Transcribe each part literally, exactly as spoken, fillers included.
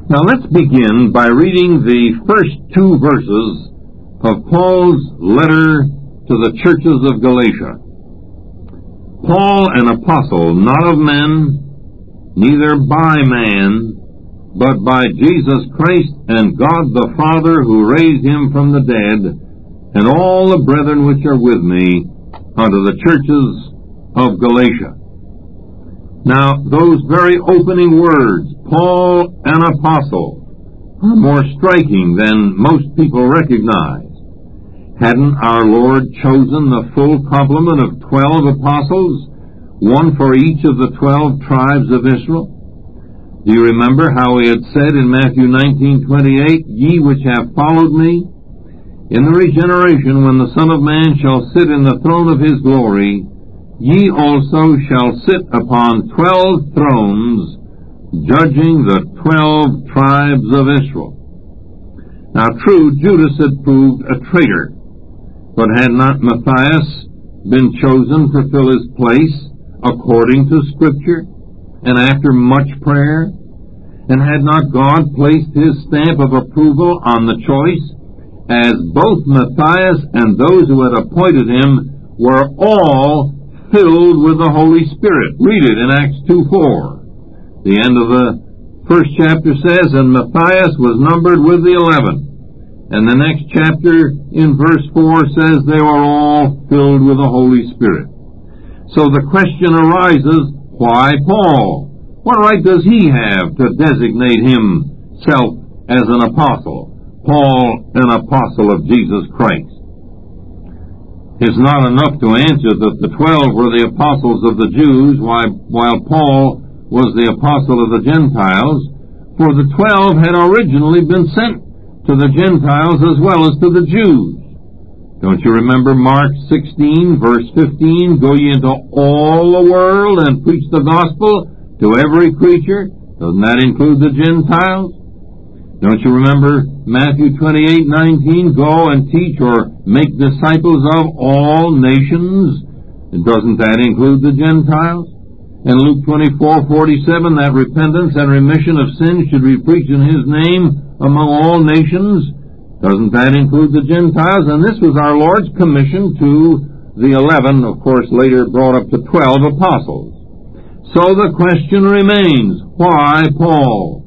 Now let's begin by reading the first two verses of Paul's letter to the churches of Galatia. Paul, an apostle, not of men, neither by man, but by Jesus Christ and God the Father, who raised him from the dead, and all the brethren which are with me, unto the churches of Galatia. Now, those very opening words, Paul, an apostle, are more striking than most people recognize. Hadn't our Lord chosen the full complement of twelve apostles, one for each of the twelve tribes of Israel? Do you remember how he had said in Matthew nineteen twenty-eight, Ye which have followed me, in the regeneration when the Son of Man shall sit in the throne of his glory, ye also shall sit upon twelve thrones, judging the twelve tribes of Israel. Now true, Judas had proved a traitor, but had not Matthias been chosen to fill his place according to Scripture and after much prayer? And had not God placed his stamp of approval on the choice, as both Matthias and those who had appointed him were all filled with the Holy Spirit? Read it in Acts two four. The end of the first chapter says, And Matthias was numbered with the eleven. And the next chapter in verse four says they were all filled with the Holy Spirit. So the question arises, why Paul? What right does he have to designate himself as an apostle? Paul, an apostle of Jesus Christ. It's not enough to answer that the twelve were the apostles of the Jews, while Paul was the apostle of the Gentiles, for the twelve had originally been sent to the Gentiles as well as to the Jews. Don't you remember Mark sixteen, verse fifteen, Go ye into all the world and preach the gospel to every creature? Doesn't that include the Gentiles? Don't you remember Matthew twenty-eight nineteen, Go and teach or make disciples of all nations? Doesn't that include the Gentiles? And Luke twenty-four forty-seven, that repentance and remission of sins should be preached in his name among all nations. Doesn't that include the Gentiles? And this was our Lord's commission to the eleven, of course later brought up to twelve apostles. So the question remains, why Paul?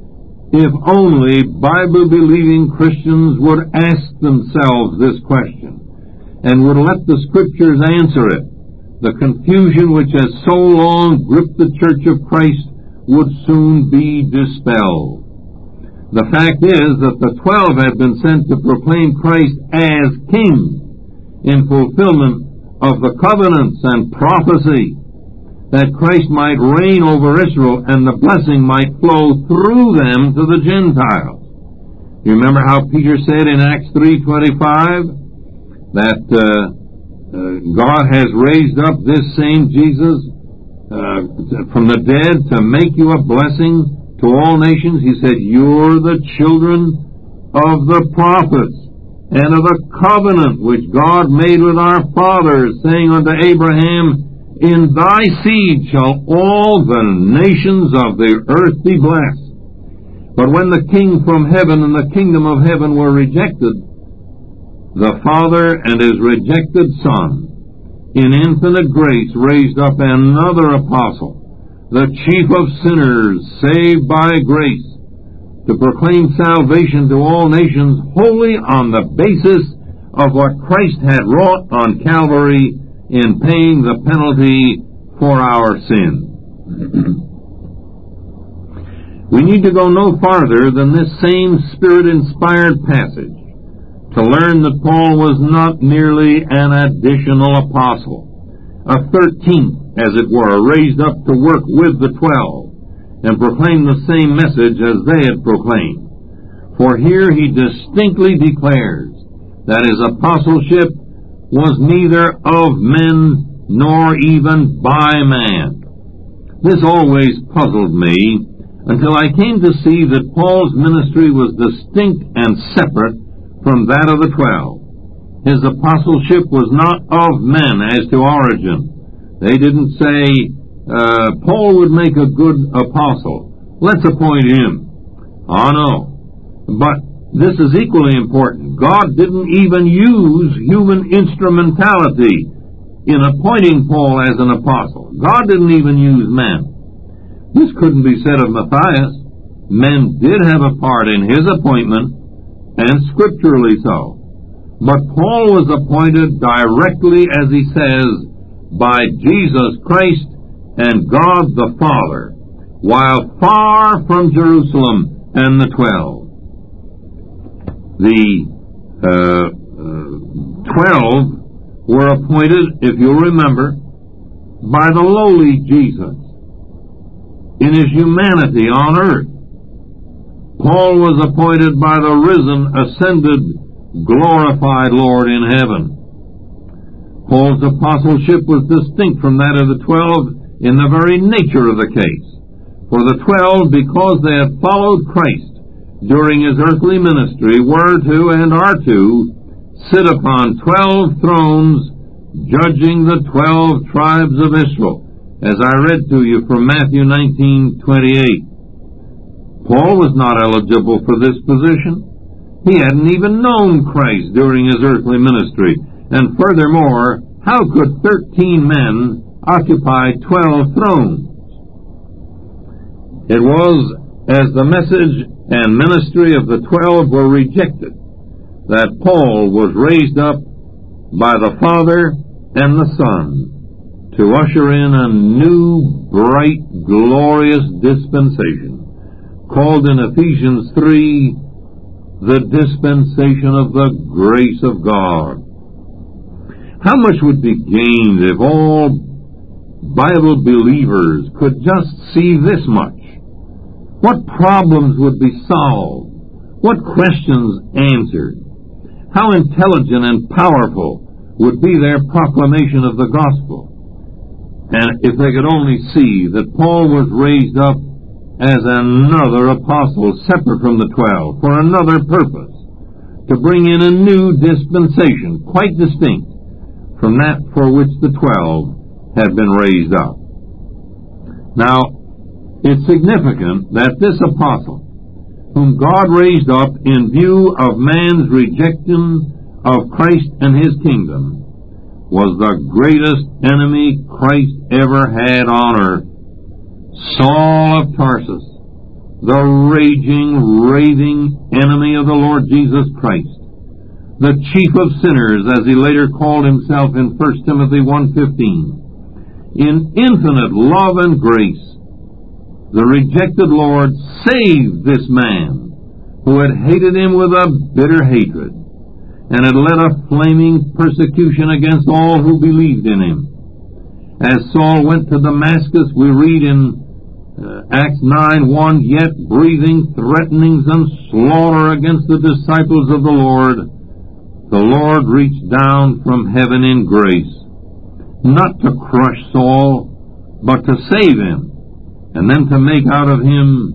If only Bible-believing Christians would ask themselves this question, and would let the Scriptures answer it, the confusion which has so long gripped the Church of Christ would soon be dispelled. The fact is that the twelve had been sent to proclaim Christ as King in fulfillment of the covenants and prophecy, that Christ might reign over Israel and the blessing might flow through them to the Gentiles. You remember how Peter said in Acts three twenty-five that uh, uh, God has raised up this same Jesus uh, from the dead to make you a blessing to all nations? He said, You're the children of the prophets and of the covenant which God made with our fathers, saying unto Abraham, In thy seed shall all the nations of the earth be blessed. But when the King from heaven and the kingdom of heaven were rejected, the Father and his rejected Son, in infinite grace, raised up another apostle, the chief of sinners, saved by grace, to proclaim salvation to all nations wholly on the basis of what Christ had wrought on Calvary in paying the penalty for our sin. We need to go no farther than this same Spirit-inspired passage to learn that Paul was not merely an additional apostle, a thirteenth, as it were, raised up to work with the twelve and proclaim the same message as they had proclaimed. For here he distinctly declares that his apostleship was neither of men nor even by man. This always puzzled me until I came to see that Paul's ministry was distinct and separate from that of the twelve. His apostleship was not of men as to origin. They didn't say, uh, Paul would make a good apostle. Let's appoint him. Oh no. But this is equally important. God didn't even use human instrumentality in appointing Paul as an apostle. God didn't even use men. This couldn't be said of Matthias. Men did have a part in his appointment, and scripturally so. But Paul was appointed directly, as he says, by Jesus Christ and God the Father, while far from Jerusalem and the twelve. The uh, uh, twelve were appointed, if you'll remember, by the lowly Jesus in his humanity on earth. Paul was appointed by the risen, ascended, glorified Lord in heaven. Paul's apostleship was distinct from that of the twelve in the very nature of the case. For the twelve, because they had followed Christ during his earthly ministry, were to and are to sit upon twelve thrones, judging the twelve tribes of Israel, as I read to you from Matthew nineteen twenty-eight. Paul was not eligible for this position. He hadn't even known Christ during his earthly ministry. And furthermore, how could thirteen men occupy twelve thrones? It was as the message and ministry of the twelve were rejected that Paul was raised up by the Father and the Son to usher in a new, bright, glorious dispensation, called in Ephesians three, the dispensation of the grace of God. How much would be gained if all Bible believers could just see this much? What problems would be solved? What questions answered? How intelligent and powerful would be their proclamation of the gospel? And if they could only see that Paul was raised up as another apostle separate from the twelve for another purpose, to bring in a new dispensation, quite distinct from that for which the twelve had been raised up. Now, it's significant that this apostle, whom God raised up in view of man's rejection of Christ and his kingdom, was the greatest enemy Christ ever had on earth. Saul of Tarsus, the raging, raving enemy of the Lord Jesus Christ, the chief of sinners, as he later called himself in First Timothy one fifteen. In infinite love and grace, the rejected Lord saved this man who had hated him with a bitter hatred and had led a flaming persecution against all who believed in him. As Saul went to Damascus, we read in uh, Acts nine one, yet breathing threatenings and slaughter against the disciples of the Lord, the Lord reached down from heaven in grace, not to crush Saul, but to save him, and then to make out of him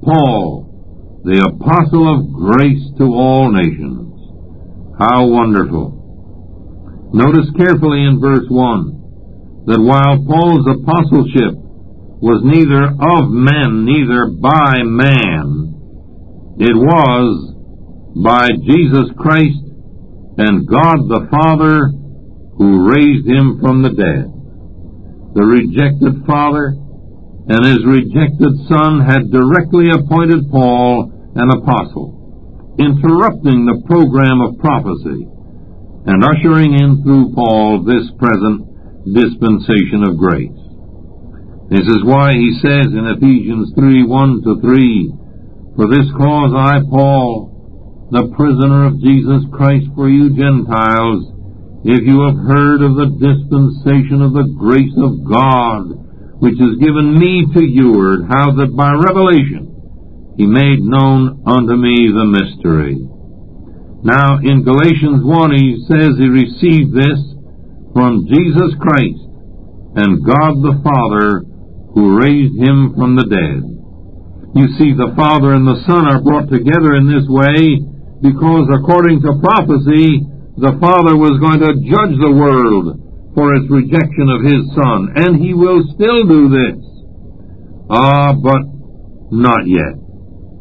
Paul, the apostle of grace to all nations. How wonderful. Notice carefully in verse one that while Paul's apostleship was neither of men, neither by man, it was by Jesus Christ and God the Father who raised him from the dead. The rejected Father and his rejected Son had directly appointed Paul an apostle, interrupting the program of prophecy and ushering in through Paul this present dispensation of grace. This is why he says in Ephesians three one to three, for this cause I, Paul, the prisoner of Jesus Christ for you Gentiles, if you have heard of the dispensation of the grace of God, which is given me to youward, how that by revelation he made known unto me the mystery. Now in Galatians one he says he received this from Jesus Christ and God the Father who raised him from the dead. You see, the Father and the Son are brought together in this way because according to prophecy, the Father was going to judge the world for its rejection of his Son, and he will still do this. Ah, but not yet.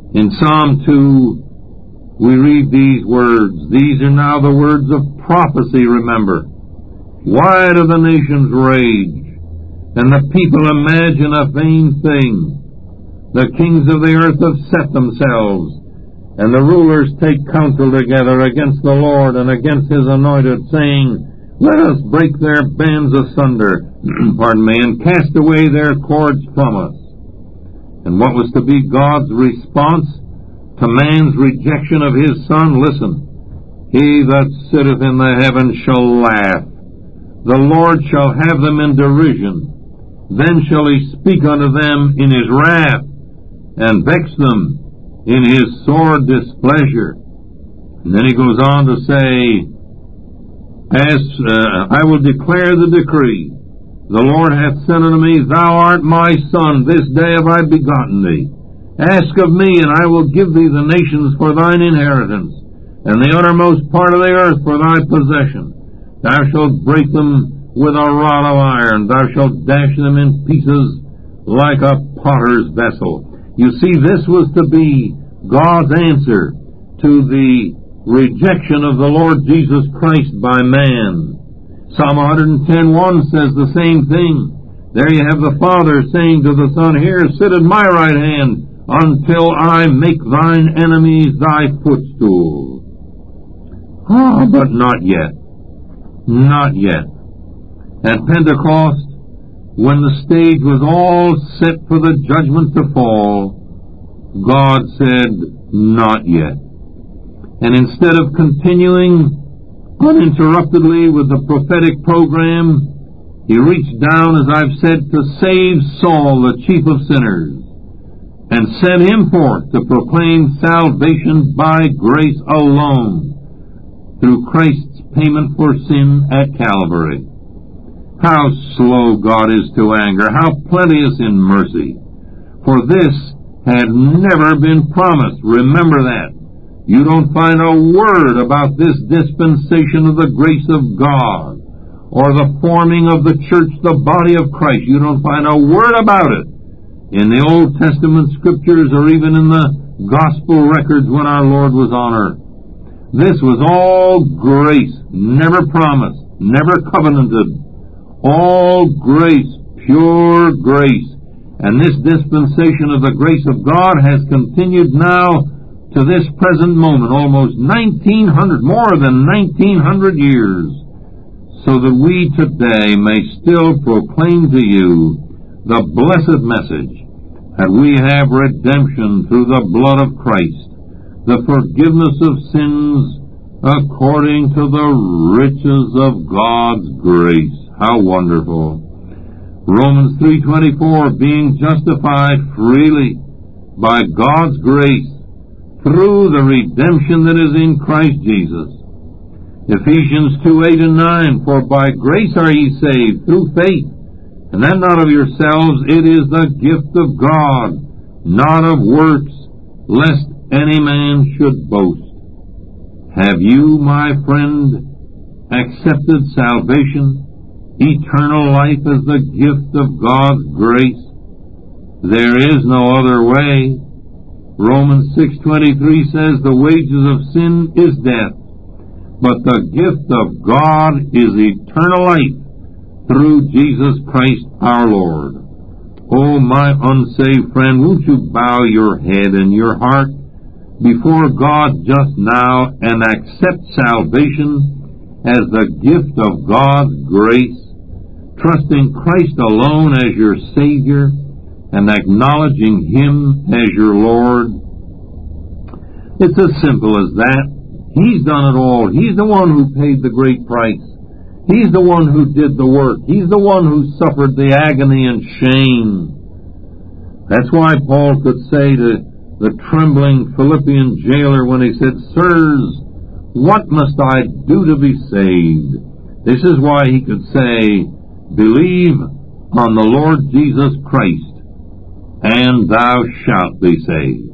In Psalm two, we read these words. These are now the words of prophecy, remember. Why do the nations rage, and the people imagine a vain thing? The kings of the earth have set themselves, and the rulers take counsel together against the Lord and against his anointed, saying, Let us break their bands asunder, pardon me, and cast away their cords from us. And what was to be God's response to man's rejection of his Son? Listen, He that sitteth in the heavens shall laugh. The Lord shall have them in derision. Then shall he speak unto them in his wrath, and vex them in his sore displeasure. And then he goes on to say, As uh, I will declare the decree, the Lord hath said unto me, Thou art my Son, this day have I begotten thee. Ask of me, and I will give thee the nations for thine inheritance, and the uttermost part of the earth for thy possession. Thou shalt break them with a rod of iron. Thou shalt dash them in pieces like a potter's vessel. You see, this was to be God's answer to the rejection of the Lord Jesus Christ by man. Psalm one ten one says the same thing. There you have the Father saying to the Son, Here, sit at my right hand, until I make thine enemies thy footstool. Ah, but not yet. Not yet. At Pentecost, when the stage was all set for the judgment to fall, God said, Not yet. And instead of continuing uninterruptedly with the prophetic program, he reached down, as I've said, to save Saul, the chief of sinners, and sent him forth to proclaim salvation by grace alone, through Christ's payment for sin at Calvary. How slow God is to anger, how plenteous in mercy. For this had never been promised. Remember that. You don't find a word about this dispensation of the grace of God, or the forming of the church, the body of Christ. You don't find a word about it in the Old Testament scriptures, or even in the gospel records when our Lord was on earth. This was all grace, never promised, never covenanted. All grace, pure grace. And this dispensation of the grace of God has continued now to this present moment, almost nineteen hundred, more than nineteen hundred years, so that we today may still proclaim to you the blessed message that we have redemption through the blood of Christ, the forgiveness of sins according to the riches of God's grace. How wonderful. Romans three twenty-four, being justified freely by God's grace through the redemption that is in Christ Jesus. Ephesians two eight and nine, for by grace are ye saved through faith, and that not of yourselves, it is the gift of God, not of works, lest any man should boast. Have you, my friend, accepted salvation, eternal life as the gift of God's grace? There is no other way. Romans six twenty-three says, the wages of sin is death, but the gift of God is eternal life through Jesus Christ our Lord. Oh, my unsaved friend, won't you bow your head and your heart before God just now and accept salvation as the gift of God's grace, trusting Christ alone as your Savior, and acknowledging Him as your Lord? It's as simple as that. He's done it all. He's the one who paid the great price. He's the one who did the work. He's the one who suffered the agony and shame. That's why Paul could say to the trembling Philippian jailer when he said, Sirs, what must I do to be saved? This is why he could say, Believe on the Lord Jesus Christ, and thou shalt be saved.